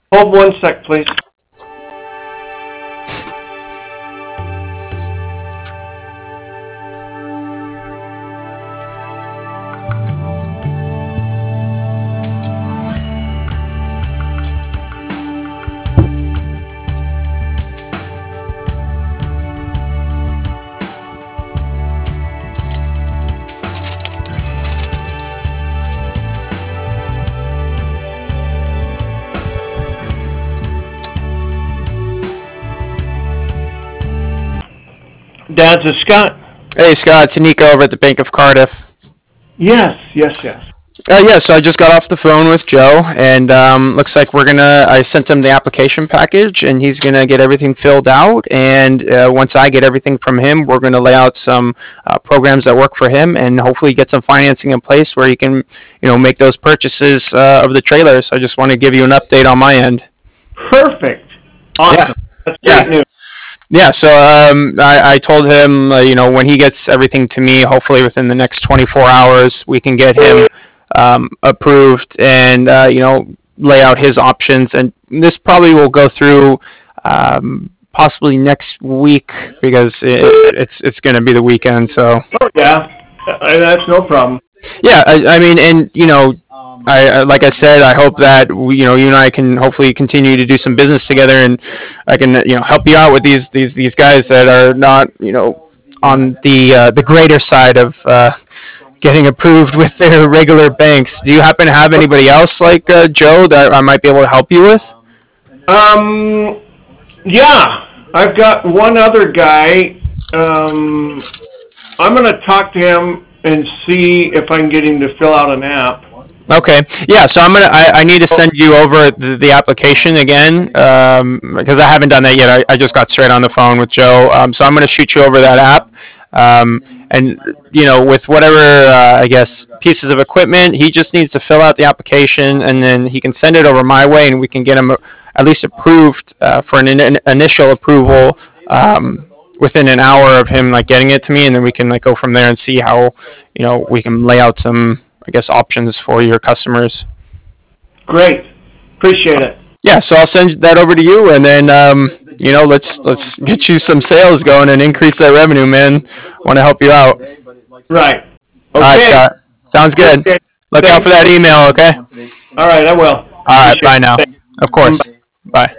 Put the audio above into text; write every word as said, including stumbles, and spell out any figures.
Hold one sec, please. Dad's is Scott. Hey, Scott, it's Nico over at the Bank of Cardiff. Yes, yes, yes. Uh, yeah, so I just got off the phone with Joe, and um, looks like we're gonna. I sent him the application package, and he's gonna get everything filled out. And uh, once I get everything from him, we're gonna lay out some uh, programs that work for him, and hopefully get some financing in place where he can, you know, make those purchases uh, of the trailers. So I just want to give you an update on my end. Perfect. Awesome. Yeah. That's great Yeah. news. Yeah, so um, I, I told him, uh, you know, when he gets everything to me, hopefully within the next twenty-four hours, we can get him um, approved and, uh, you know, lay out his options. And this probably will go through um, possibly next week because it, it's it's going to be the weekend. So Oh, yeah. Uh, That's no problem. yeah, I, I mean, and you know, I I- like I said, I hope that we, you know, you and I can hopefully continue to do some business together, and I can, you know, help you out with these these these guys that are not, you know, on the uh, the greater side of uh, getting approved with their regular banks. Do you happen to have anybody else like uh, Joe that I might be able to help you with? Um, yeah. I've got one other guy. Um, I'm going to talk to him and see if I can get him to fill out an app. Okay. Yeah. So I'm gonna. I, I need to send you over the, the application again um, because I haven't done that yet. I, I just got straight on the phone with Joe. Um, so I'm gonna shoot you over that app. Um, and you know, with whatever uh, I guess pieces of equipment, he just needs to fill out the application, and then he can send it over my way, and we can get him at least approved uh, for an, in- initial approval. Um, within an hour of him like getting it to me, and then we can like go from there and see how, you know, we can lay out some, I guess, options for your customers. Great. Appreciate it. Yeah, so I'll send that over to you, and then um, you know, let's let's get you some sales going and increase that revenue, man. Want to help you out. Right. All right, Okay. Scott. Sounds good. Okay. Look out Thanks. for that email, okay? All right, I will. All right, Appreciate bye it. now. Thanks. Of Mm, course. Bye.